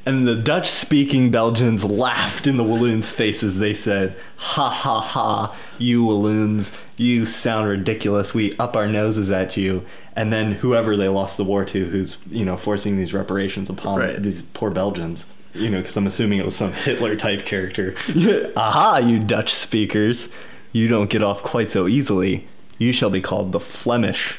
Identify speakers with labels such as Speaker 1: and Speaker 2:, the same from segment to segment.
Speaker 1: And the Dutch-speaking Belgians laughed in the Walloons' faces. They said, "Ha ha ha, you Walloons, you sound ridiculous. We up our noses at you." And then whoever they lost the war to, who's, forcing these reparations upon these poor Belgians, because I'm assuming it was some Hitler-type character. "Aha, you Dutch speakers, you don't get off quite so easily. You shall be called the Flemish."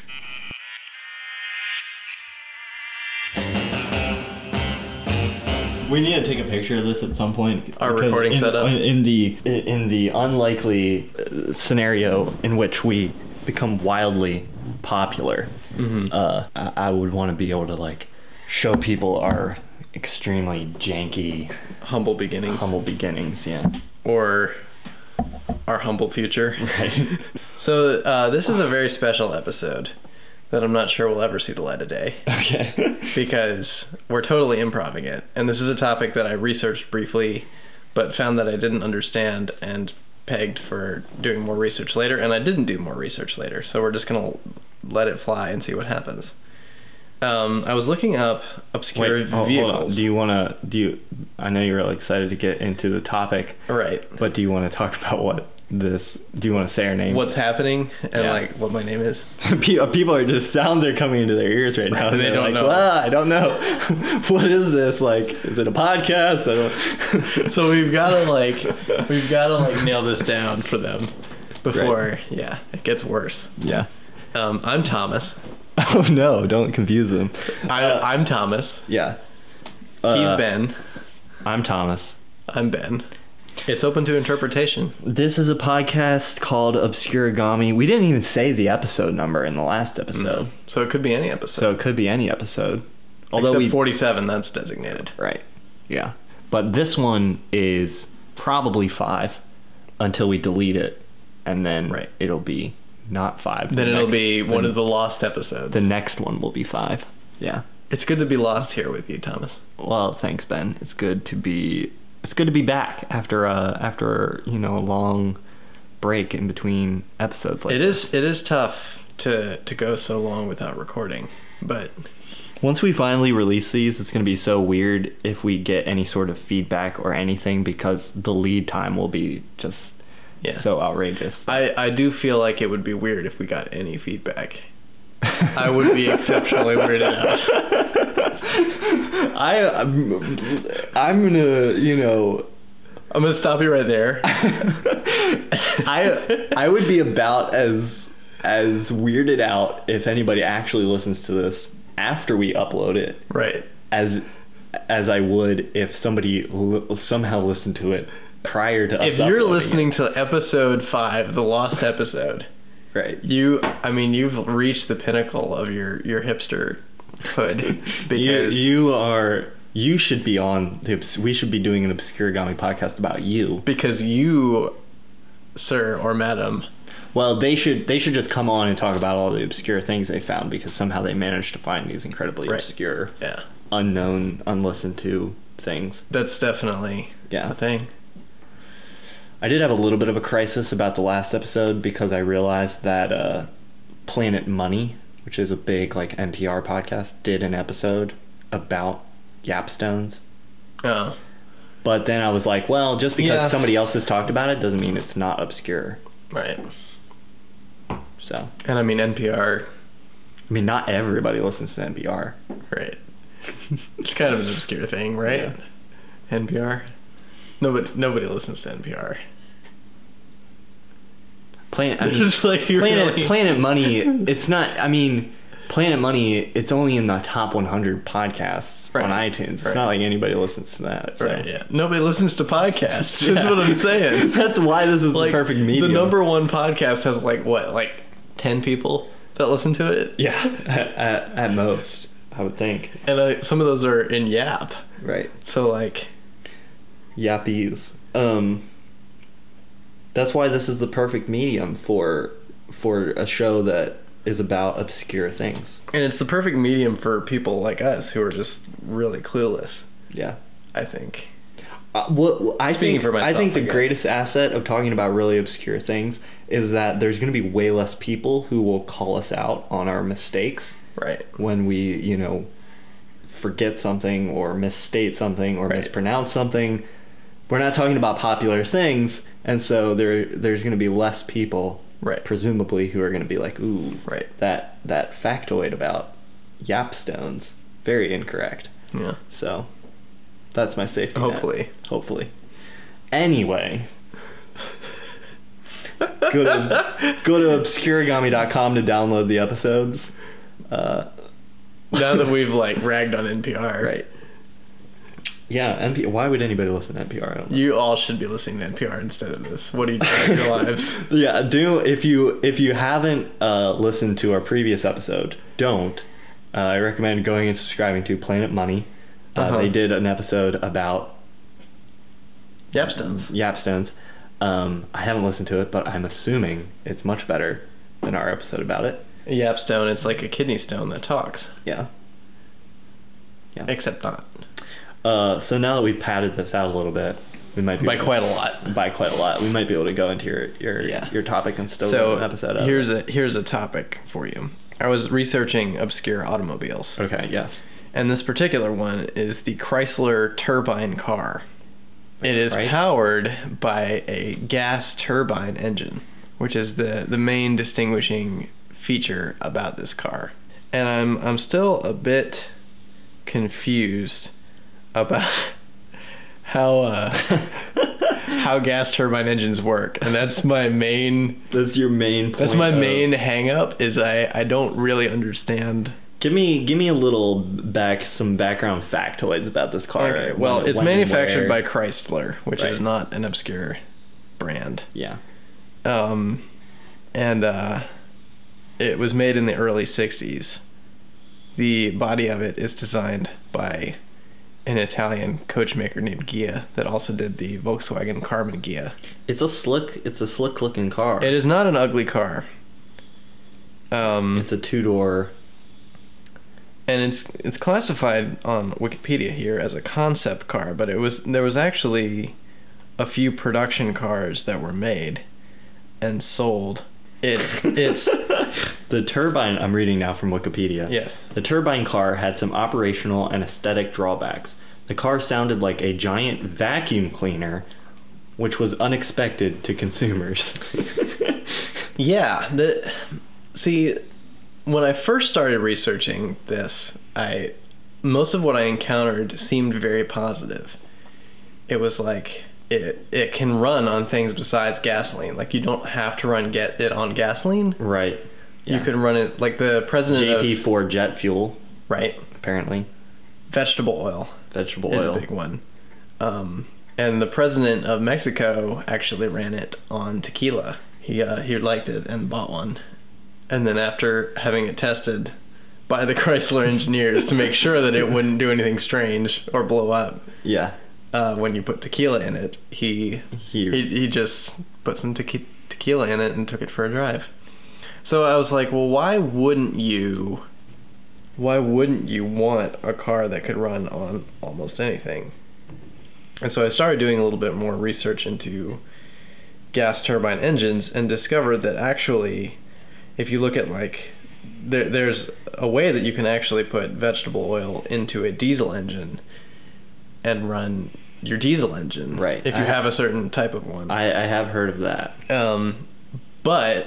Speaker 1: We need to take a picture of this at some point.
Speaker 2: Our recording setup.
Speaker 1: In the unlikely scenario in which we become wildly popular, I would want to be able to show people our extremely janky,
Speaker 2: humble beginnings.
Speaker 1: Yeah.
Speaker 2: Or our humble future.
Speaker 1: Right.
Speaker 2: So this is a very special episode that I'm not sure will ever see the light of day.
Speaker 1: Okay.
Speaker 2: Because we're totally improvising it. And this is a topic that I researched briefly, but found that I didn't understand and pegged for doing more research later. And I didn't do more research later. So we're just going to let it fly and see what happens. I was looking up obscure vehicles.
Speaker 1: Hold on. I know you're really excited to get into the topic.
Speaker 2: Right.
Speaker 1: But do you want to talk about do you want to say our name?
Speaker 2: What's happening and what my name is?
Speaker 1: People are just, sounds are coming into their ears right now.
Speaker 2: And they don't know.
Speaker 1: I don't know. What is this? Is it a podcast?
Speaker 2: So we've got to nail this down for them before it gets worse.
Speaker 1: Yeah.
Speaker 2: I'm Thomas.
Speaker 1: Oh no, don't confuse them.
Speaker 2: I'm Thomas.
Speaker 1: Yeah.
Speaker 2: He's Ben.
Speaker 1: I'm Thomas.
Speaker 2: I'm Ben. It's open to interpretation.
Speaker 1: This is a podcast called Obscurigami. We didn't even say the episode number in the last episode.
Speaker 2: No. So it could be any episode.
Speaker 1: Although
Speaker 2: Except 47, that's designated.
Speaker 1: Right. Yeah. But this one is probably 5 until we delete it. And then it'll be not 5.
Speaker 2: Then it'll be one of the lost episodes.
Speaker 1: The next one will be 5. Yeah.
Speaker 2: It's good to be lost here with you, Thomas.
Speaker 1: Well, thanks, Ben. It's good to be back after a long break in between episodes like this.
Speaker 2: It is tough to go so long without recording, but
Speaker 1: once we finally release these, it's going to be so weird if we get any sort of feedback or anything, because the lead time will be just so outrageous.
Speaker 2: I do feel like it would be weird if we got any feedback. I would be exceptionally weirded out.
Speaker 1: I'm gonna,
Speaker 2: I'm gonna stop you right there.
Speaker 1: I would be about as weirded out if anybody actually listens to this after we upload it.
Speaker 2: Right.
Speaker 1: As I would if somebody somehow listened to it prior to us
Speaker 2: uploading. If you're listening
Speaker 1: it.
Speaker 2: to episode 5, the lost episode.
Speaker 1: Right.
Speaker 2: You've reached the pinnacle of your hipsterhood, because
Speaker 1: you should be we should be doing an Obscurigami podcast about you,
Speaker 2: because you, sir or madam.
Speaker 1: Well, they should just come on and talk about all the obscure things they found, because somehow they managed to find these incredibly obscure, unknown, unlistened to things.
Speaker 2: That's definitely a thing.
Speaker 1: I did have a little bit of a crisis about the last episode, because I realized that Planet Money, which is a big NPR podcast, did an episode about Yapstones.
Speaker 2: Oh.
Speaker 1: But then I was like, well, just because somebody else has talked about it doesn't mean it's not obscure.
Speaker 2: Right.
Speaker 1: So.
Speaker 2: And NPR.
Speaker 1: Not everybody listens to NPR.
Speaker 2: Right. It's kind of an obscure thing, right? Yeah. NPR. Nobody listens to NPR.
Speaker 1: Planet Money, it's not, Planet Money, it's only in the top 100 podcasts on iTunes. It's not like anybody listens to that. So.
Speaker 2: Right, yeah. Nobody listens to podcasts. That's what I'm saying.
Speaker 1: That's why this is the perfect medium.
Speaker 2: The number one podcast has 10 people that listen to it?
Speaker 1: Yeah, at most, I would think.
Speaker 2: And some of those are in Yap.
Speaker 1: Right.
Speaker 2: So
Speaker 1: Yappies. That's why this is the perfect medium for a show that is about obscure things.
Speaker 2: And it's the perfect medium for people like us who are just really clueless.
Speaker 1: Yeah.
Speaker 2: I think.
Speaker 1: I think the greatest asset of talking about really obscure things is that there's going to be way less people who will call us out on our mistakes.
Speaker 2: Right.
Speaker 1: When we, forget something or misstate something or
Speaker 2: Right.
Speaker 1: mispronounce something. We're not talking about popular things, and so there's going to be less people,
Speaker 2: Right.
Speaker 1: presumably, who are going to be like, ooh,
Speaker 2: Right.
Speaker 1: that factoid about yapstones, very incorrect.
Speaker 2: Yeah.
Speaker 1: So that's my safety net. Hopefully. Anyway, go to obscurigami.com to download the episodes.
Speaker 2: Now that we've like ragged on NPR,
Speaker 1: Right. Yeah, why would anybody listen to NPR? I don't know.
Speaker 2: You all should be listening to NPR instead of this. What are you doing with your lives?
Speaker 1: Yeah, if you haven't listened to our previous episode, don't. I recommend going and subscribing to Planet Money. They did an episode about
Speaker 2: Yapstones.
Speaker 1: Yapstones. I haven't listened to it, but I'm assuming it's much better than our episode about it.
Speaker 2: A yapstone, it's like a kidney stone that talks.
Speaker 1: Yeah.
Speaker 2: Except not.
Speaker 1: So now that we've padded this out a little bit, we might be
Speaker 2: By quite a lot.
Speaker 1: By quite a lot, we might be able to go into your topic and still
Speaker 2: So
Speaker 1: an episode of
Speaker 2: here's a topic for you. I was researching obscure automobiles.
Speaker 1: Okay. Yes.
Speaker 2: And this particular one is the Chrysler turbine car. It is
Speaker 1: Right.
Speaker 2: powered by a gas turbine engine, which is the main distinguishing feature about this car. And I'm still a bit confused about how gas turbine engines work, and that's my main
Speaker 1: That's your main point.
Speaker 2: that's my main hang up is I don't really understand.
Speaker 1: Give me a little some background factoids about this car.
Speaker 2: Okay, well, it's
Speaker 1: when and
Speaker 2: manufactured
Speaker 1: where.
Speaker 2: by Chrysler, which is
Speaker 1: Right.
Speaker 2: not an obscure brand.
Speaker 1: Yeah.
Speaker 2: And it was made in the early 60s. The body of it is designed by an Italian coachmaker named Ghia that also did the Volkswagen Carbon Ghia.
Speaker 1: It's a slick looking car.
Speaker 2: It is not an ugly car.
Speaker 1: It's a 2-door.
Speaker 2: And it's classified on Wikipedia here as a concept car, but there was actually a few production cars that were made and sold. It's
Speaker 1: The turbine, I'm reading now from Wikipedia.
Speaker 2: Yes.
Speaker 1: The turbine car had some operational and aesthetic drawbacks. The car sounded like a giant vacuum cleaner, which was unexpected to consumers.
Speaker 2: Yeah, see, when I first started researching this, most of what I encountered seemed very positive. It was like it can run on things besides gasoline. Like, you don't have to get it on gasoline.
Speaker 1: Right.
Speaker 2: You can run it like the president
Speaker 1: JP4 jet fuel,
Speaker 2: right?
Speaker 1: apparently.
Speaker 2: Vegetable oil
Speaker 1: Vegetable
Speaker 2: is
Speaker 1: oil.
Speaker 2: a big one. And the president of Mexico actually ran it on tequila. He liked it and bought one. And then after having it tested by the Chrysler engineers to make sure that it wouldn't do anything strange or blow up,
Speaker 1: Yeah.
Speaker 2: when you put tequila in it, he just put some tequila in it and took it for a drive. So I was like, well, why wouldn't you want a car that could run on almost anything? And so I started doing a little bit more research into gas turbine engines and discovered that actually, if you look at there's a way that you can actually put vegetable oil into a diesel engine and run your diesel engine.
Speaker 1: Right.
Speaker 2: If you have a certain type of one.
Speaker 1: I have heard of that.
Speaker 2: But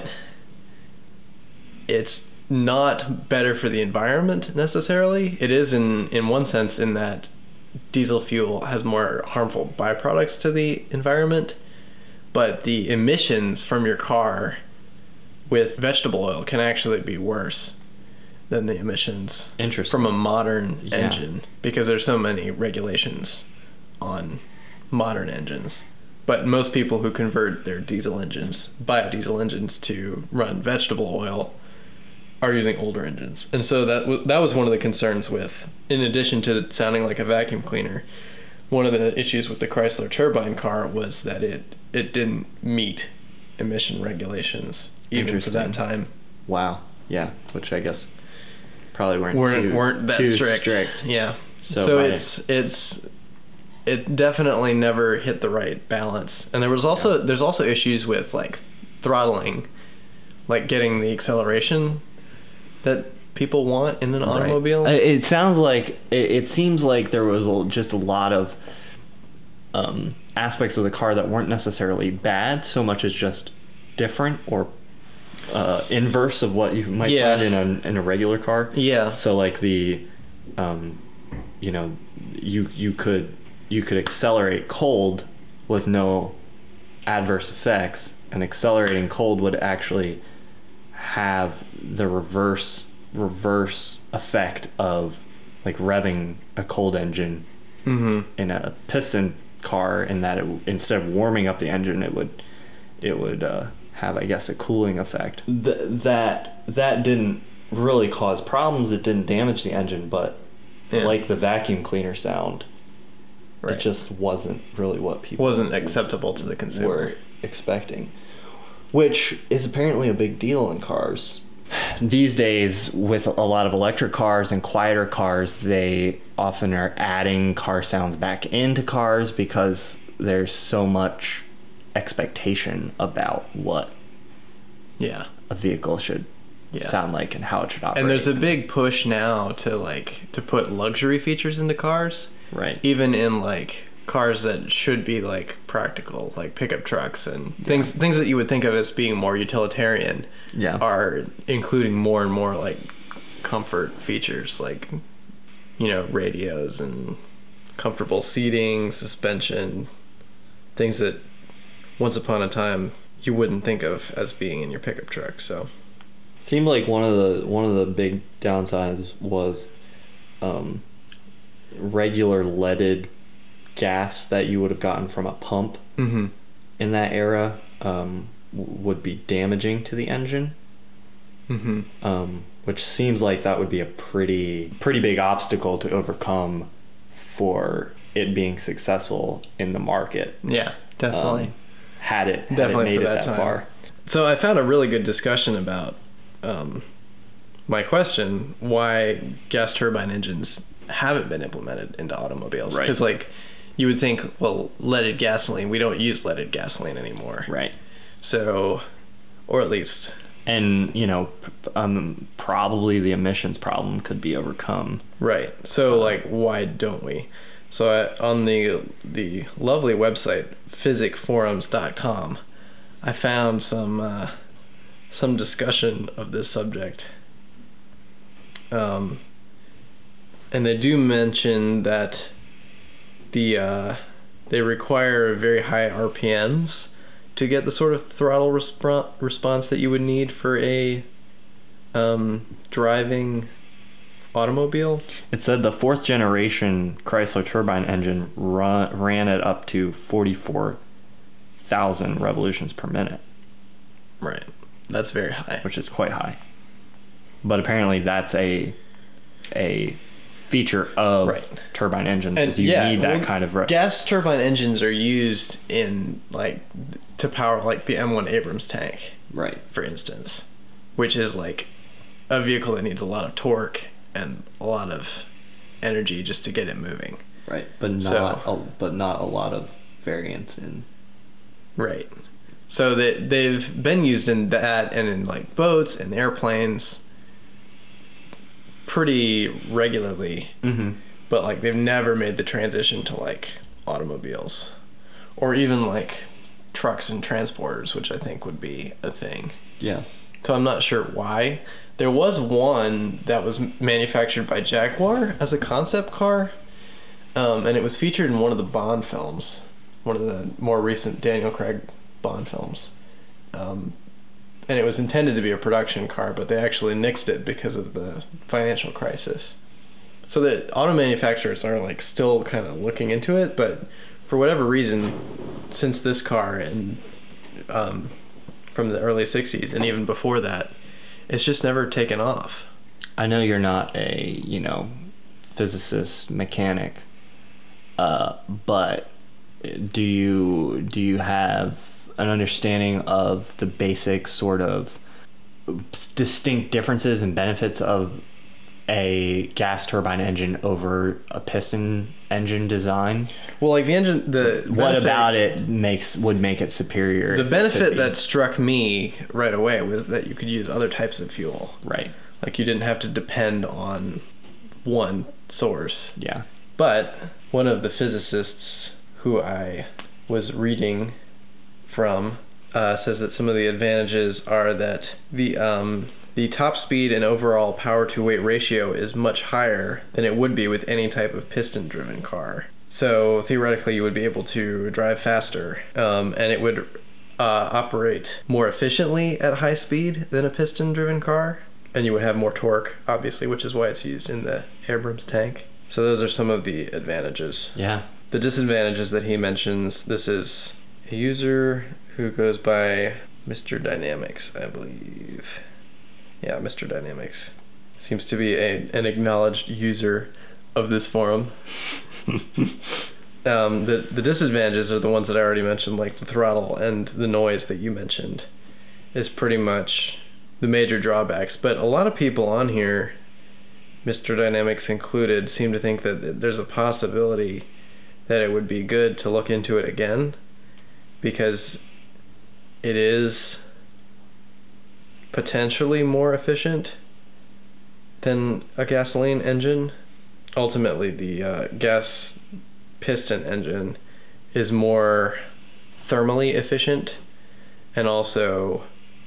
Speaker 2: it's not better for the environment necessarily. It is in one sense, in that diesel fuel has more harmful byproducts to the environment, but the emissions from your car with vegetable oil can actually be worse than the emissions
Speaker 1: Interesting.
Speaker 2: from a modern
Speaker 1: Yeah.
Speaker 2: engine, because there's so many regulations on modern engines. But most people who convert their biodiesel engines to run vegetable oil are using older engines. And so that was one of the concerns with, in addition to it sounding like a vacuum cleaner, one of the issues with the Chrysler turbine car was that it didn't meet emission regulations even for that
Speaker 1: Interesting.
Speaker 2: time.
Speaker 1: Wow. Yeah. Which I guess probably
Speaker 2: weren't that
Speaker 1: too
Speaker 2: strict. Yeah.
Speaker 1: So
Speaker 2: So it definitely never hit the right balance. And there's also issues with like throttling, like getting the acceleration that people want in an
Speaker 1: Right.
Speaker 2: automobile.
Speaker 1: It sounds like it seems like there was just a lot of aspects of the car that weren't necessarily bad so much as just different or inverse of what you might
Speaker 2: Yeah.
Speaker 1: find in a regular car.
Speaker 2: Yeah.
Speaker 1: So like the you know, you could accelerate cold with no adverse effects, and accelerating cold would actually have the reverse effect of like revving a cold engine
Speaker 2: Mm-hmm.
Speaker 1: in a piston car, in that instead of warming up the engine, it would have, I guess, a cooling effect. That didn't really cause problems. It didn't damage the engine, but
Speaker 2: Yeah.
Speaker 1: like the vacuum cleaner sound,
Speaker 2: Right.
Speaker 1: it just wasn't really what people
Speaker 2: Wasn't acceptable to the consumer.
Speaker 1: were expecting, which is apparently a big deal in cars. These days, with a lot of electric cars and quieter cars, they often are adding car sounds back into cars because there's so much expectation about what
Speaker 2: Yeah.
Speaker 1: a vehicle should
Speaker 2: Yeah.
Speaker 1: sound like and how it should operate.
Speaker 2: And there's a big push now to put luxury features into cars,
Speaker 1: right.
Speaker 2: even in like cars that should be like practical, like pickup trucks and things that you would think of as being more utilitarian.
Speaker 1: Yeah.
Speaker 2: Are including more and more like comfort features, like, you know, radios and comfortable seating, suspension, things that once upon a time you wouldn't think of as being in your pickup truck. So
Speaker 1: Seemed like one of the big downsides was regular leaded gas that you would have gotten from a pump
Speaker 2: mm-hmm.
Speaker 1: in that era would be damaging to the engine.
Speaker 2: Mm-hmm.
Speaker 1: Which seems like that would be a pretty big obstacle to overcome for it being successful in the market.
Speaker 2: Yeah, definitely.
Speaker 1: Had it
Speaker 2: Definitely
Speaker 1: made
Speaker 2: for
Speaker 1: it
Speaker 2: that time.
Speaker 1: far.
Speaker 2: So I found a really good discussion about my question, why gas turbine engines haven't been implemented into automobiles.
Speaker 1: Right.
Speaker 2: Because like you would think, well, leaded gasoline, we don't use leaded gasoline anymore.
Speaker 1: Right.
Speaker 2: So, or at least,
Speaker 1: And, you know, probably the emissions problem could be overcome.
Speaker 2: right. So like, why don't we? So on the lovely website physicforums.com, I found some discussion of this subject. And they do mention that they require very high RPMs to get the sort of throttle response that you would need for a driving automobile.
Speaker 1: It said the 4th generation Chrysler turbine engine ran at up to 44,000 revolutions per minute,
Speaker 2: Right. That's very high.
Speaker 1: which is quite high. But apparently that's a feature of
Speaker 2: Right.
Speaker 1: turbine engines,
Speaker 2: And
Speaker 1: is you
Speaker 2: yeah,
Speaker 1: need that
Speaker 2: well,
Speaker 1: kind of
Speaker 2: gas turbine engines are used in like to power like the M1 Abrams tank,
Speaker 1: right.
Speaker 2: for instance, which is like a vehicle that needs a lot of torque and a lot of energy just to get it moving.
Speaker 1: Right, but not a lot of variance in.
Speaker 2: Right. So they've been used in that and in like boats and airplanes pretty regularly,
Speaker 1: Mm-hmm.
Speaker 2: but like they've never made the transition to like automobiles or even like trucks and transporters, which I think would be a thing.
Speaker 1: Yeah.
Speaker 2: So I'm not sure why. There was one that was manufactured by Jaguar as a concept car, and it was featured in one of the Bond films, one of the more recent Daniel Craig Bond films. And it was intended to be a production car, but they actually nixed it because of the financial crisis. So the auto manufacturers are like still kind of looking into it, but for whatever reason, since this car and from the early 60s and even before that, it's just never taken off.
Speaker 1: I know you're not a, physicist, mechanic, but do you have an understanding of the basic sort of distinct differences and benefits of a gas turbine engine over a piston engine design?
Speaker 2: Well, like the engine,
Speaker 1: What about it would make it superior?
Speaker 2: The benefit that struck me right away was that you could use other types of fuel.
Speaker 1: Right.
Speaker 2: Like, you didn't have to depend on one source.
Speaker 1: Yeah.
Speaker 2: But one of the physicists who I was reading from says that some of the advantages are that the top speed and overall power to weight ratio is much higher than it would be with any type of piston driven car. So theoretically you would be able to drive faster, and it would operate more efficiently at high speed than a piston driven car, and you would have more torque, obviously, which is why it's used in the Abrams tank. So those are some of the advantages.
Speaker 1: Yeah.
Speaker 2: The disadvantages that he mentions, this is a user who goes by Mr. Dynamics, I believe. Yeah, Mr. Dynamics. Seems to be an acknowledged user of this forum. The disadvantages are the ones that I already mentioned, like the throttle and the noise that you mentioned, is pretty much the major drawbacks. But a lot of people on here, Mr. Dynamics included, seem to think that there's a possibility that it would be good to look into it again, because it is potentially more efficient than a gasoline engine. Ultimately, the gas piston engine is more thermally efficient and also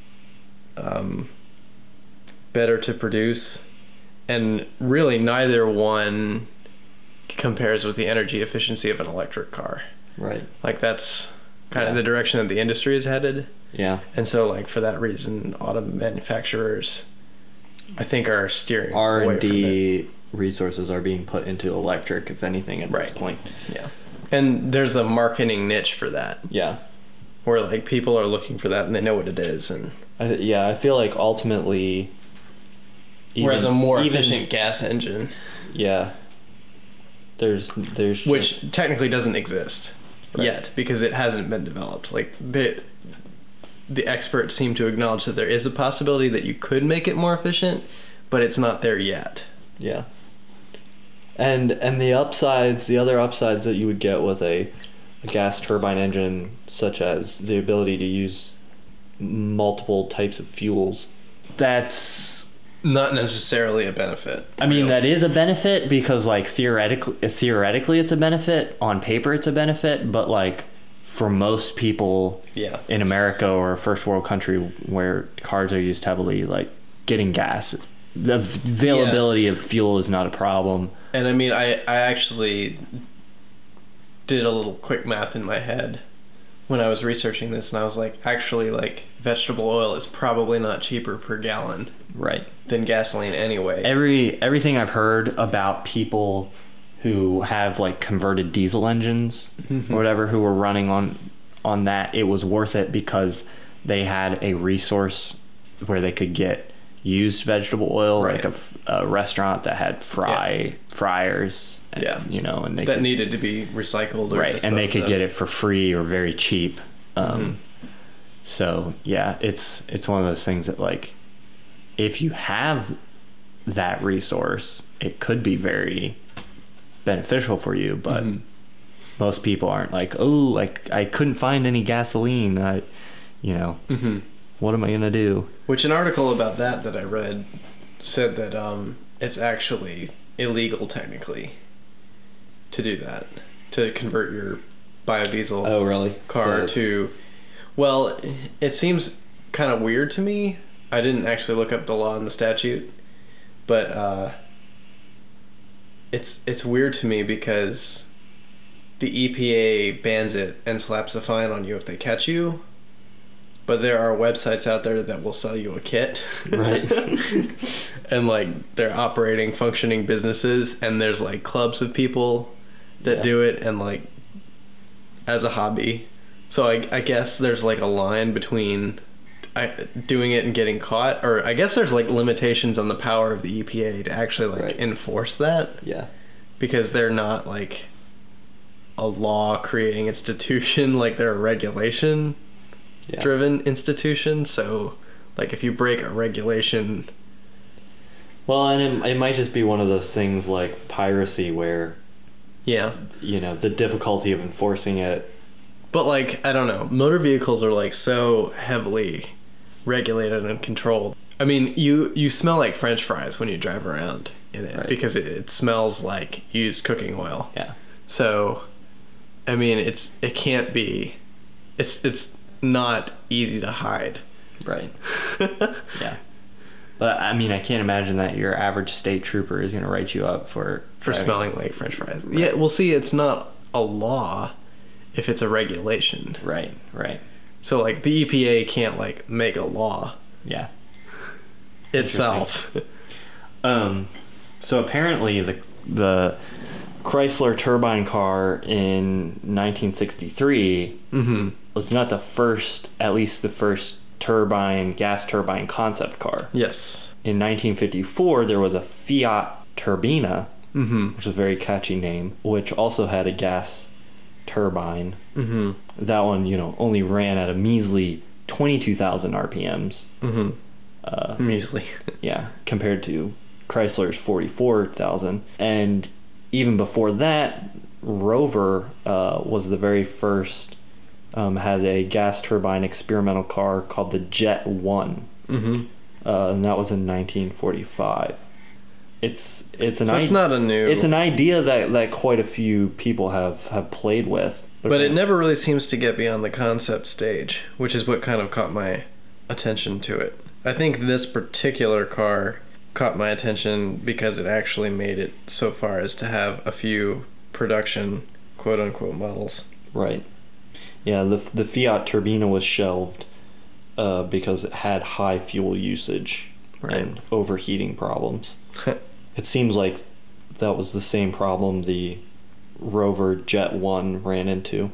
Speaker 2: better to produce, and really neither one compares with the energy efficiency of an electric car.
Speaker 1: Right.
Speaker 2: Like, that's kind of the direction that the industry is headed.
Speaker 1: Yeah.
Speaker 2: And so, like, for that reason, auto manufacturers, I think, are steering away from it.
Speaker 1: R&D resources are being put into electric, if anything, at this point.
Speaker 2: Yeah. And there's a marketing niche for that.
Speaker 1: Yeah.
Speaker 2: Where, like, people are looking for that and they know what it is. And
Speaker 1: I feel like ultimately...
Speaker 2: whereas a more efficient gas engine...
Speaker 1: Yeah. There's
Speaker 2: which technically doesn't exist yet, because it hasn't been developed. Like, the experts seem to acknowledge that there is a possibility that you could make it more efficient, but it's not there yet.
Speaker 1: Yeah. And the other upsides that you would get with a gas turbine engine, such as the ability to use multiple types of fuels, that's
Speaker 2: not necessarily a benefit.
Speaker 1: I mean, that is a benefit, because, like, theoretically it's a benefit. On paper it's a benefit, but, like, for most people in America or a first world country where cars are used heavily, like, getting gas, the availability of fuel is not a problem.
Speaker 2: And I mean, I actually did a little quick math in my head when I was researching this, and I was like, actually, like, vegetable oil is probably not cheaper per gallon than gasoline anyway.
Speaker 1: Everything I've heard about people who have, like, converted diesel engines or whatever, who were running on that, it was worth it because they had a resource where they could get used vegetable oil, like a restaurant that had fryers, and, you know, and they
Speaker 2: needed to be recycled, or
Speaker 1: and they could get it for free or very cheap. So yeah, it's one of those things that, like, if you have that resource, it could be very beneficial for you, but most people aren't like, oh, like, I couldn't find any gasoline, what am I gonna do?
Speaker 2: Which, an article about that I read said that it's actually illegal technically to do that, to convert your biodiesel car to... Well, it seems kind of weird to me. I didn't actually look up the law and the statute, but it's weird to me because the EPA bans it and slaps a fine on you if they catch you, but there are websites out there that will sell you a kit. And, like, they're operating, functioning businesses, and there's, like, clubs of people that do it, and, like, as a hobby. So I guess there's, like, a line between doing it and getting caught, or I guess there's, like, limitations on the power of the EPA to actually, like, enforce that.
Speaker 1: Yeah.
Speaker 2: Because they're not, like, a law creating institution, like, they're a regulation driven institution. So, like, if you break a regulation...
Speaker 1: Well, and it might just be one of those things like piracy where, the difficulty of enforcing it.
Speaker 2: But, like, I don't know, motor vehicles are, like, so heavily regulated and controlled. I mean, you smell like French fries when you drive around in it,
Speaker 1: Right.
Speaker 2: because it smells like used cooking oil.
Speaker 1: Yeah.
Speaker 2: So, I mean, it can't be, it's not easy to hide.
Speaker 1: Right. Yeah. But I mean, I can't imagine that your average state trooper is going to write you up for driving.
Speaker 2: Smelling like French fries. Yeah, well, see, it's not a law if it's a regulation.
Speaker 1: Right. Right.
Speaker 2: So, like, the EPA can't, like, make a law
Speaker 1: Yeah.
Speaker 2: itself.
Speaker 1: So apparently the Chrysler turbine car in 1963
Speaker 2: Mm-hmm.
Speaker 1: was not the first, at least the first gas turbine concept car.
Speaker 2: Yes.
Speaker 1: In 1954, there was a Fiat Turbina,
Speaker 2: Mm-hmm.
Speaker 1: which is a very catchy name, which also had a gas turbine.
Speaker 2: Mm-hmm.
Speaker 1: That one, only ran at a measly 22,000 RPMs.
Speaker 2: Mm-hmm. Measly.
Speaker 1: Yeah, compared to Chrysler's 44,000. And even before that, Rover was the very first, had a gas turbine experimental car called the Jet 1.
Speaker 2: Mm-hmm.
Speaker 1: And that was in 1945. It's an
Speaker 2: So it's not a new...
Speaker 1: It's an idea that quite a few people have played with.
Speaker 2: But it never really seems to get beyond the concept stage, which is what kind of caught my attention to it. I think this particular car caught my attention because it actually made it so far as to have a few production quote-unquote models.
Speaker 1: Right. Yeah, the Fiat Turbina was shelved because it had high fuel usage and overheating problems. It seems like that was the same problem the Rover Jet 1 ran into.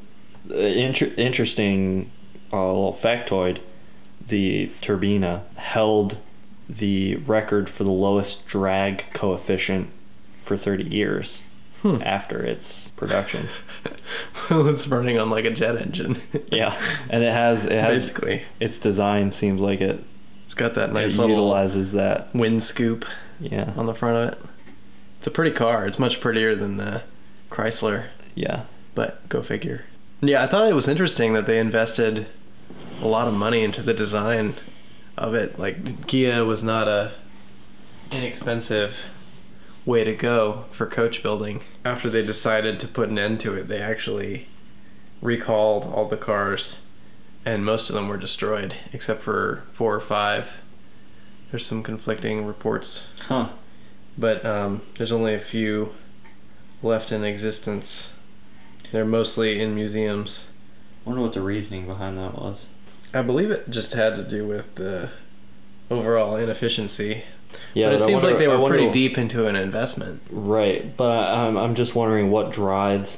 Speaker 1: Interesting little factoid, the Turbina held the record for the lowest drag coefficient for 30 years after its production.
Speaker 2: Well, it's running on like a jet engine.
Speaker 1: Yeah, and it has
Speaker 2: basically.
Speaker 1: Its design seems like it's
Speaker 2: got that nice
Speaker 1: it
Speaker 2: little
Speaker 1: utilizes that.
Speaker 2: wind scoop
Speaker 1: Yeah.
Speaker 2: on the front of it. It's a pretty car. It's much prettier than the Chrysler,
Speaker 1: Yeah.
Speaker 2: but go figure. Yeah, I thought it was interesting that they invested a lot of money into the design of it. Like, Kia was not a inexpensive way to go for coach building. After they decided to put an end to it, they actually recalled all the cars, and most of them were destroyed except for 4 or 5. There's some conflicting reports,
Speaker 1: Huh.
Speaker 2: but there's only a few left in existence. They're mostly in museums.
Speaker 1: Wonder what the reasoning behind that was.
Speaker 2: I believe it just had to do with the overall inefficiency.
Speaker 1: Yeah,
Speaker 2: but it
Speaker 1: I
Speaker 2: seems
Speaker 1: wonder-
Speaker 2: like they
Speaker 1: I
Speaker 2: were
Speaker 1: wonder-
Speaker 2: pretty deep into an investment.
Speaker 1: Right, but I'm just wondering what drives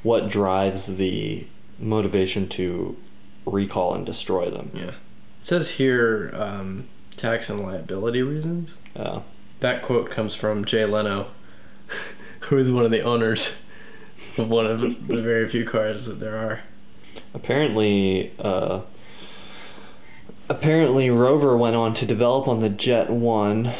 Speaker 1: the motivation to recall and destroy them.
Speaker 2: Yeah. It says here tax and liability reasons. That quote comes from Jay Leno, who is one of the owners of one of the very few cars that there are.
Speaker 1: Apparently Rover went on to develop on the Jet 1.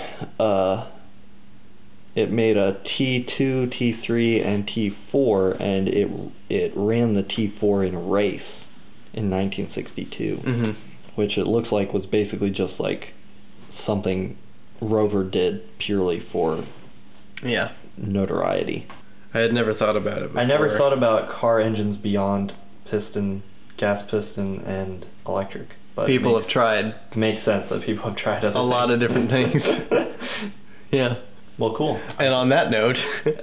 Speaker 1: It made a T2, T3, and T4, and it ran the T4 in a race in 1962,
Speaker 2: Mm-hmm.
Speaker 1: which it looks like was basically just like something Rover did purely for
Speaker 2: Yeah.
Speaker 1: notoriety.
Speaker 2: I had never thought about it before.
Speaker 1: I never thought about car engines beyond gas piston, and electric. But
Speaker 2: People have tried
Speaker 1: Makes sense that people have tried other
Speaker 2: a lot of different things. Yeah.
Speaker 1: Well, cool.
Speaker 2: And on that note,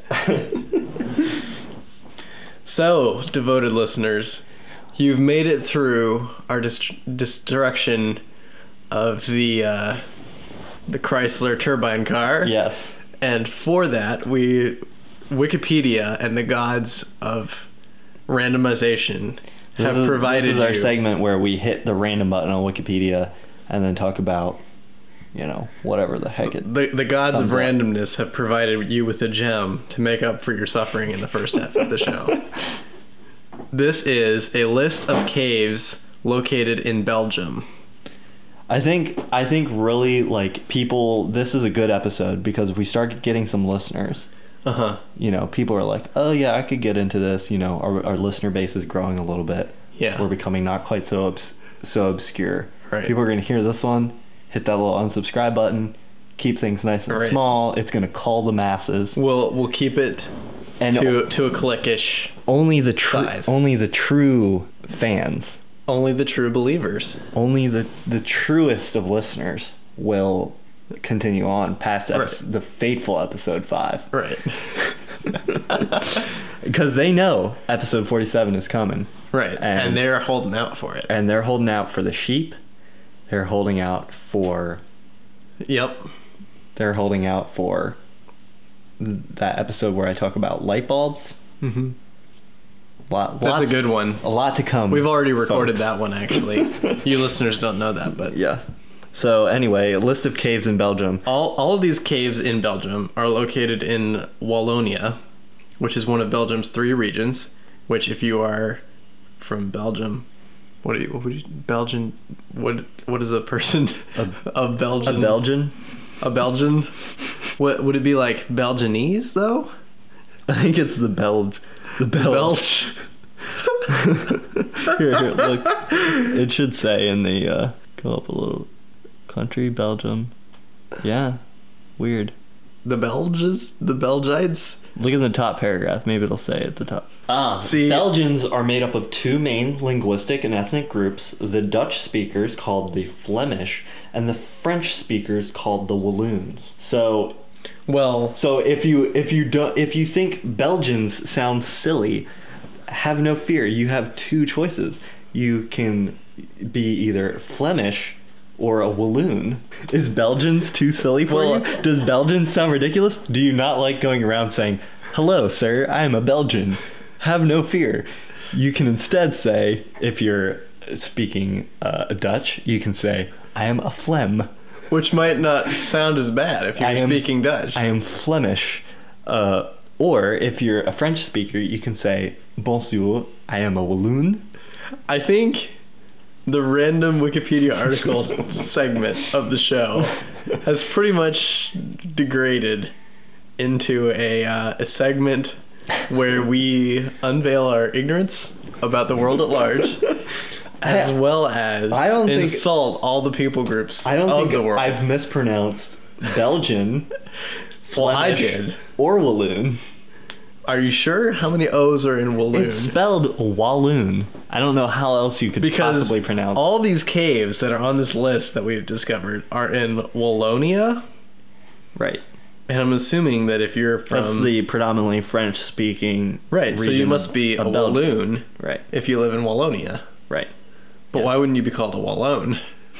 Speaker 2: so, devoted listeners, you've made it through our destruction of the Chrysler turbine car.
Speaker 1: Yes.
Speaker 2: And for that, Wikipedia and the gods of randomization have provided
Speaker 1: This is our
Speaker 2: you.
Speaker 1: segment where we hit the random button on Wikipedia and then talk about, whatever the heck it.
Speaker 2: The gods of
Speaker 1: Thumbs up.
Speaker 2: randomness have provided you with a gem to make up for your suffering in the first half of the show. This is a list of caves located in Belgium.
Speaker 1: I think really, like, people, this is a good episode because if we start getting some listeners,
Speaker 2: Uh-huh.
Speaker 1: people are like, oh yeah, I could get into this. Our listener base is growing a little bit.
Speaker 2: Yeah.
Speaker 1: We're becoming not quite so obscure.
Speaker 2: Right.
Speaker 1: People are going to hear this one hit that little unsubscribe button. Keep things nice and
Speaker 2: Right.
Speaker 1: small. It's gonna call the masses.
Speaker 2: We'll keep it
Speaker 1: And
Speaker 2: to a cliquish.
Speaker 1: only the
Speaker 2: size.
Speaker 1: true fans,
Speaker 2: Only the true believers.
Speaker 1: only the truest of listeners will continue on past
Speaker 2: Right.
Speaker 1: the fateful episode 5.
Speaker 2: Right.
Speaker 1: Because they know episode 47 is coming.
Speaker 2: Right. And they're holding out for it.
Speaker 1: And they're holding out for the sheep. They're holding out for
Speaker 2: Yep.
Speaker 1: They're holding out for that episode where I talk about light bulbs.
Speaker 2: Mm-hmm.
Speaker 1: Lots,
Speaker 2: That's a good one.
Speaker 1: A lot to come.
Speaker 2: We've already recorded
Speaker 1: folks.
Speaker 2: that one, actually. You listeners don't know that, but
Speaker 1: Yeah. So anyway, a list of caves in Belgium.
Speaker 2: all of these caves in Belgium are located in Wallonia, which is one of Belgium's 3 regions. Which, if you are from Belgium, what is a person of Belgium?
Speaker 1: A Belgian?
Speaker 2: A Belgian? What would it be like? Belgianese though?
Speaker 1: I think it's the Belge. The Belge. Here, look. It should say in the go up a little. Country, Belgium. Yeah. Weird.
Speaker 2: The Belges? The Belgites?
Speaker 1: Look at the top paragraph. Maybe it'll say at the top.
Speaker 2: See-
Speaker 1: Belgians are made up of 2 main linguistic and ethnic groups: the Dutch speakers, called the Flemish, and the French speakers, called the Walloons. So
Speaker 2: Well,
Speaker 1: if you think Belgians sound silly, have no fear. You have 2 choices. You can be either Flemish or a Walloon. Is Belgians too silly for you? Does Belgians sound ridiculous? Do you not like going around saying, "Hello, sir, I am a Belgian"? Have no fear. You can instead say, if you're speaking Dutch, you can say, "I am a Flem."
Speaker 2: which might not sound as bad if you're speaking Dutch.
Speaker 1: I am Flemish. Or if you're a French speaker, you can say, "Bonjour, I am a Walloon."
Speaker 2: I think the random Wikipedia articles segment of the show has pretty much degraded into a segment where we unveil our ignorance about the world at large, as well as
Speaker 1: I don't think-
Speaker 2: insult all the people groups
Speaker 1: I don't
Speaker 2: of
Speaker 1: think
Speaker 2: the world.
Speaker 1: I've mispronounced Belgian,
Speaker 2: Well, I
Speaker 1: Flemish,
Speaker 2: did.
Speaker 1: or Walloon.
Speaker 2: Are you sure? How many O's are in Walloon?
Speaker 1: It's spelled Walloon. I don't know how else you could
Speaker 2: Because
Speaker 1: possibly pronounce it.
Speaker 2: all these caves that are on this list that we've discovered are in Wallonia,
Speaker 1: Right.
Speaker 2: and I'm assuming that if you're from
Speaker 1: That's the predominantly French-speaking
Speaker 2: right, so you
Speaker 1: region
Speaker 2: must be a
Speaker 1: of Belgium.
Speaker 2: Walloon
Speaker 1: Right.
Speaker 2: if you live in Wallonia.
Speaker 1: Right.
Speaker 2: But
Speaker 1: Yeah.
Speaker 2: why wouldn't you be called a Wallone?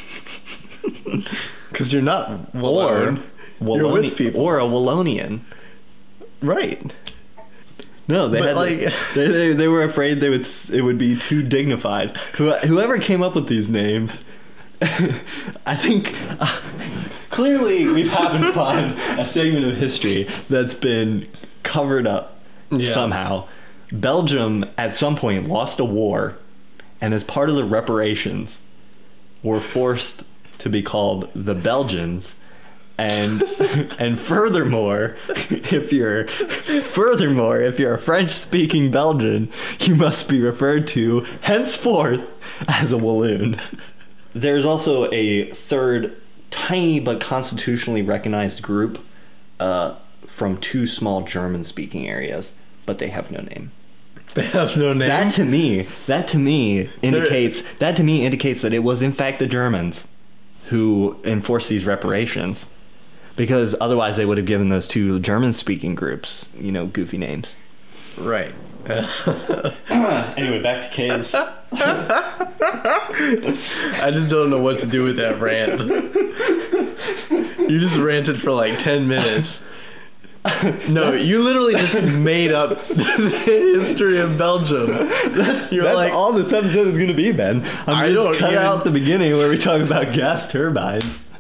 Speaker 2: Because you're not Wallone. You're with people.
Speaker 1: Or a Wallonian.
Speaker 2: Right.
Speaker 1: No, they
Speaker 2: But,
Speaker 1: had
Speaker 2: like-
Speaker 1: they were afraid it would be too dignified. Whoever came up with these names, I think clearly we've happened upon a segment of history that's been covered up
Speaker 2: Yeah.
Speaker 1: somehow. Belgium at some point lost a war, and as part of the reparations, were forced to be called the Belgians. And furthermore, if you're a French-speaking Belgian, you must be referred to henceforth as a Walloon. There's also a third, tiny but constitutionally recognized group from 2 small German-speaking areas, but they have no name.
Speaker 2: They have no name.
Speaker 1: That to me indicates that it was in fact the Germans who enforced these reparations. Because otherwise they would have given those 2 German-speaking groups, goofy names.
Speaker 2: Right.
Speaker 1: Anyway, back to caves.
Speaker 2: I just don't know what to do with that rant. You just ranted for like 10 minutes. No, you literally just made up the history of Belgium.
Speaker 1: That's
Speaker 2: like-
Speaker 1: all this episode is going to be, Ben.
Speaker 2: I
Speaker 1: I'm
Speaker 2: don't
Speaker 1: just cut
Speaker 2: even-
Speaker 1: out the beginning where we talk about gas turbines.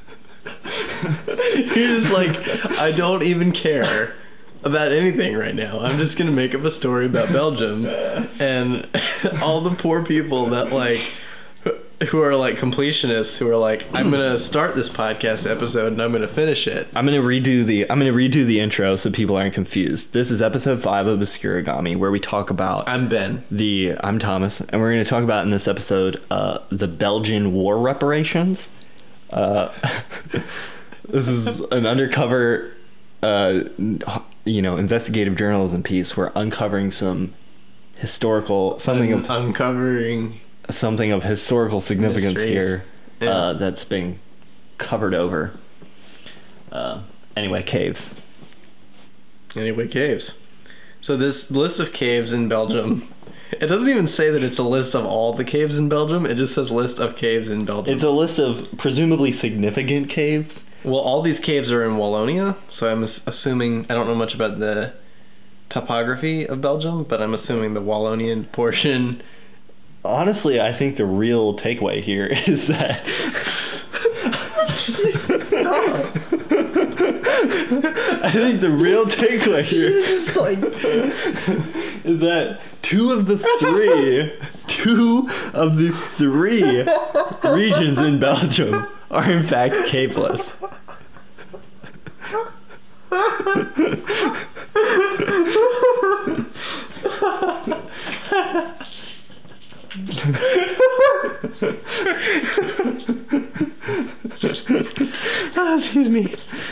Speaker 2: You're just like, I don't even care about anything right now. I'm just gonna make up a story about Belgium and all the poor people that who are like completionists who are like, I'm gonna start this podcast episode and I'm gonna finish it.
Speaker 1: I'm gonna redo the intro so people aren't confused. This is episode 5 of Obscurigami, where we talk about
Speaker 2: I'm Ben.
Speaker 1: I'm Thomas, and we're gonna talk about in this episode the Belgian war reparations. Uh, this is an undercover, investigative journalism piece. We're uncovering some historical
Speaker 2: uncovering
Speaker 1: something of historical significance
Speaker 2: mysteries.
Speaker 1: here
Speaker 2: Yeah.
Speaker 1: that's being covered over. Anyway, caves.
Speaker 2: Anyway, caves. So this list of caves in Belgium, it doesn't even say that it's a list of all the caves in Belgium. It just says list of caves in Belgium.
Speaker 1: It's a list of presumably significant caves.
Speaker 2: Well, all these caves are in Wallonia, so I'm assuming, I don't know much about the topography of Belgium, but I'm assuming the Wallonian portion.
Speaker 1: Honestly, I think the real takeaway here is that I think the real takeaway here is that two of the three regions in Belgium are in fact caveless.
Speaker 2: Excuse me.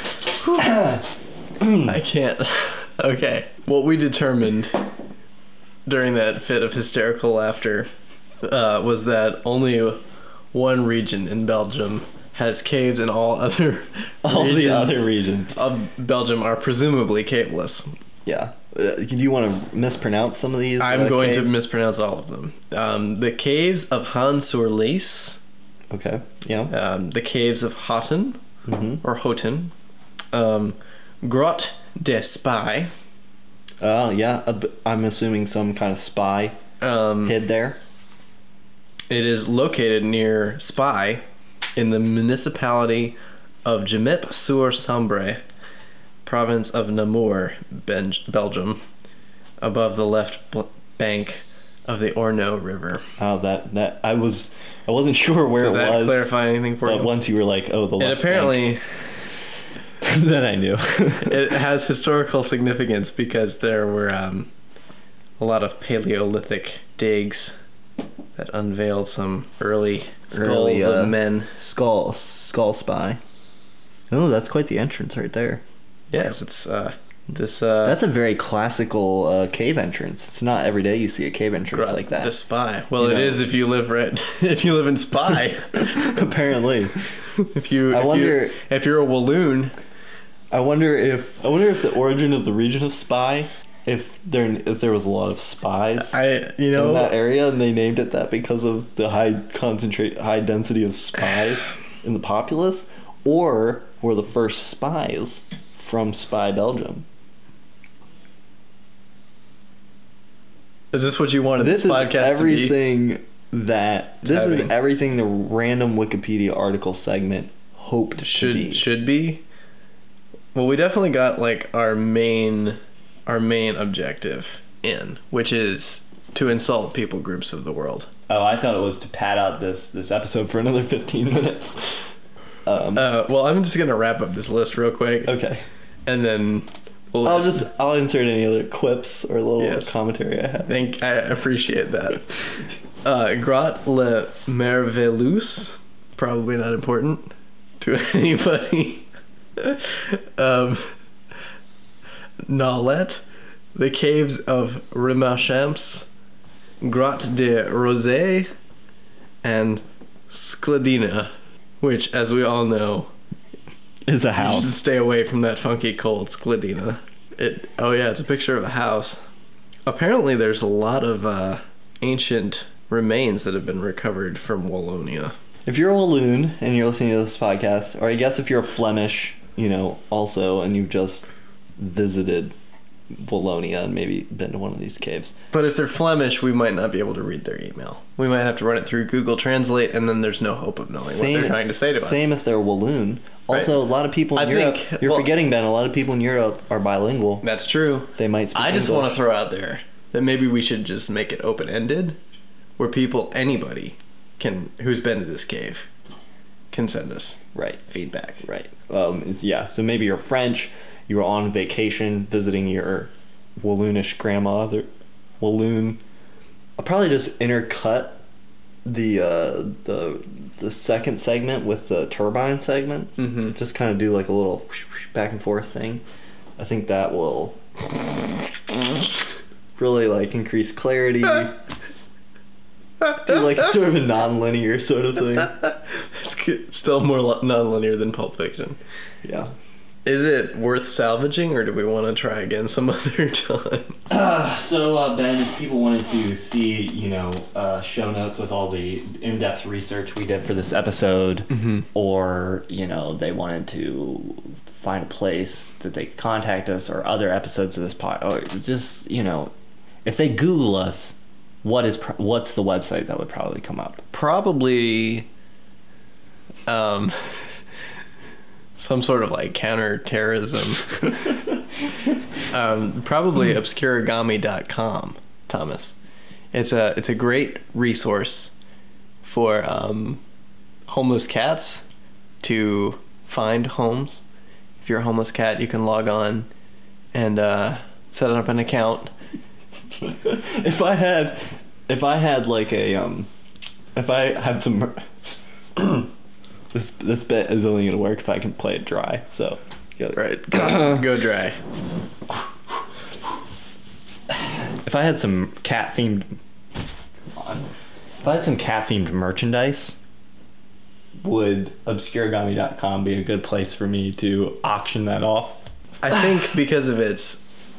Speaker 2: I can't. Okay. What we determined during that fit of hysterical laughter was that only one region in Belgium has caves, and all the other regions of Belgium are presumably caveless.
Speaker 1: Yeah. Do you want to mispronounce some of these?
Speaker 2: I'm going
Speaker 1: caves?
Speaker 2: to mispronounce all of them. The caves of Han-sur-Lys.
Speaker 1: Okay. Yeah.
Speaker 2: The caves of Hotten, or Hoten. Grotte des Spy.
Speaker 1: Yeah. I'm assuming some kind of spy hid there.
Speaker 2: It is located near Spy in the municipality of Gemep-sur-Sambre, province of Namur, Belgium, above the left bank of the Orno River.
Speaker 1: Oh, that I wasn't sure where
Speaker 2: Does
Speaker 1: it was.
Speaker 2: that clarify anything for you?
Speaker 1: But once you were like, oh, the left
Speaker 2: And apparently,
Speaker 1: bank, then I knew.
Speaker 2: it has historical significance because there were a lot of Paleolithic digs that unveiled some early skulls of men.
Speaker 1: Skull spy. Oh, that's quite the entrance right there.
Speaker 2: Yes, it's this.
Speaker 1: That's a very classical cave entrance. It's not every day you see a cave entrance like that.
Speaker 2: The Spy. Well,
Speaker 1: You
Speaker 2: it
Speaker 1: know.
Speaker 2: is if you live if you live in Spy.
Speaker 1: Apparently.
Speaker 2: If you're a Walloon.
Speaker 1: I wonder if the origin of the region of Spy, if there was a lot of spies in that area, and they named it that because of the high density of spies in the populace, or were the first spies from Spy, Belgium.
Speaker 2: Is this what you wanted this podcast to be?
Speaker 1: This is everything the random Wikipedia article segment hoped to be.
Speaker 2: Should be. Well, we definitely got like our main objective in, which is to insult people groups of the world.
Speaker 1: Oh, I thought it was to pad out this episode for another 15 minutes.
Speaker 2: Well, I'm just gonna wrap up this list real quick.
Speaker 1: Okay.
Speaker 2: And then
Speaker 1: I'll insert any other quips or little commentary I have.
Speaker 2: I appreciate that. Grotte le Merveilleuse, probably not important to anybody. Nolette, the caves of Rimarchamps, Grotte de Rosée, and Skladina, which, as we all know,
Speaker 1: is a
Speaker 2: you
Speaker 1: house.
Speaker 2: should stay away from that funky cold Skladina. It's a picture of a house. Apparently there's a lot of ancient remains that have been recovered from Wallonia.
Speaker 1: If you're a Walloon and you're listening to this podcast, or I guess if you're a Flemish, also, and you've just visited Wallonia and maybe been to one of these caves.
Speaker 2: But if they're Flemish, we might not be able to read their email. We might have to run it through Google Translate, and then there's no hope of knowing what they're trying to say to us.
Speaker 1: Same if they're Walloon. Also, a lot of people in Europe, forgetting, Ben, a lot of people in Europe are bilingual.
Speaker 2: That's true.
Speaker 1: They might speak
Speaker 2: I just
Speaker 1: English.
Speaker 2: want to throw out there that maybe we should just make it open-ended, where anybody who's been to this cave can send us feedback.
Speaker 1: Right. So maybe you're French, you were on vacation visiting your Walloonish grandmother. Walloon. I'll probably just intercut the second segment with the turbine segment.
Speaker 2: Mm-hmm.
Speaker 1: Just kind of do like a little back and forth thing. I think that will really like increase clarity. Do like sort of a non-linear sort of thing.
Speaker 2: It's good. Still more non-linear than Pulp Fiction.
Speaker 1: Yeah.
Speaker 2: Is it worth salvaging, or do we want to try again some other time?
Speaker 1: So Ben, if people wanted to see, show notes with all the in-depth research we did for this episode,
Speaker 2: Mm-hmm.
Speaker 1: or they wanted to find a place that they could contact us, or other episodes of this pod, or just if they Google us, what's the website that would probably come up?
Speaker 2: Probably some sort of like counter-terrorism. Probably obscurigami.com, Thomas. It's a great resource for homeless cats to find homes. If you're a homeless cat, you can log on and set up an account.
Speaker 1: If I had some this bit is only gonna work if I can play it dry, so
Speaker 2: Right, go dry.
Speaker 1: If I had some cat themed merchandise, would obscurigami.com be a good place for me to auction that off?
Speaker 2: I think because of its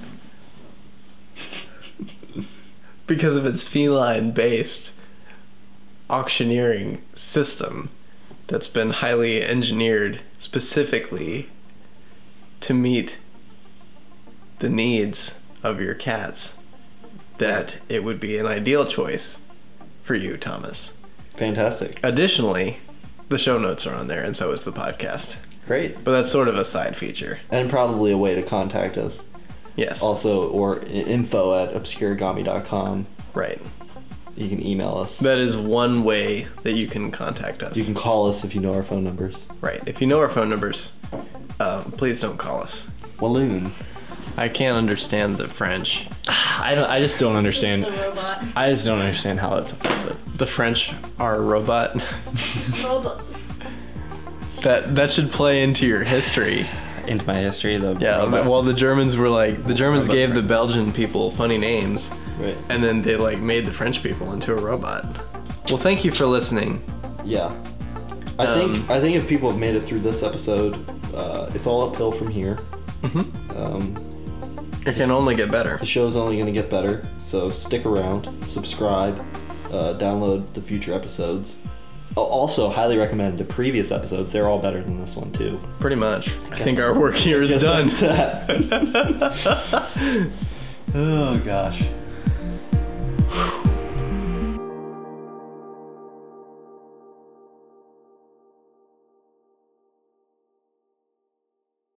Speaker 2: feline based auctioneering system that's been highly engineered specifically to meet the needs of your cats, that it would be an ideal choice for you, Thomas.
Speaker 1: Fantastic.
Speaker 2: Additionally, the show notes are on there, and so is the podcast.
Speaker 1: Great.
Speaker 2: But that's sort of a side feature.
Speaker 1: And probably a way to contact us.
Speaker 2: Yes.
Speaker 1: Also, or info@obscurigami.com.
Speaker 2: Right.
Speaker 1: You can email us.
Speaker 2: That is one way that you can contact us.
Speaker 1: You can call us if you know our phone numbers.
Speaker 2: Right. If you know our phone numbers, please don't call us.
Speaker 1: Walloon.
Speaker 2: I can't understand the French.
Speaker 1: I just don't understand.
Speaker 3: It's a robot.
Speaker 1: I just don't understand how it's offensive.
Speaker 2: The French are a robot.
Speaker 3: Robot.
Speaker 2: That should play into your history.
Speaker 1: Into my history,
Speaker 2: Yeah.
Speaker 1: robot.
Speaker 2: Well, the Germans
Speaker 1: Robot
Speaker 2: gave the
Speaker 1: French.
Speaker 2: Belgian people funny names,
Speaker 1: Right.
Speaker 2: and then they made the French people into a robot. Well, thank you for listening.
Speaker 1: Yeah. I think if people have made it through this episode, it's all uphill from here.
Speaker 2: Mm-hmm. It can only get better.
Speaker 1: The show's only going to get better, so stick around, subscribe, download the future episodes. Also, highly recommend the previous episodes. They're all better than this one, too.
Speaker 2: Pretty much. I think our work here is
Speaker 1: Guess
Speaker 2: done.
Speaker 1: that's that. Oh, gosh.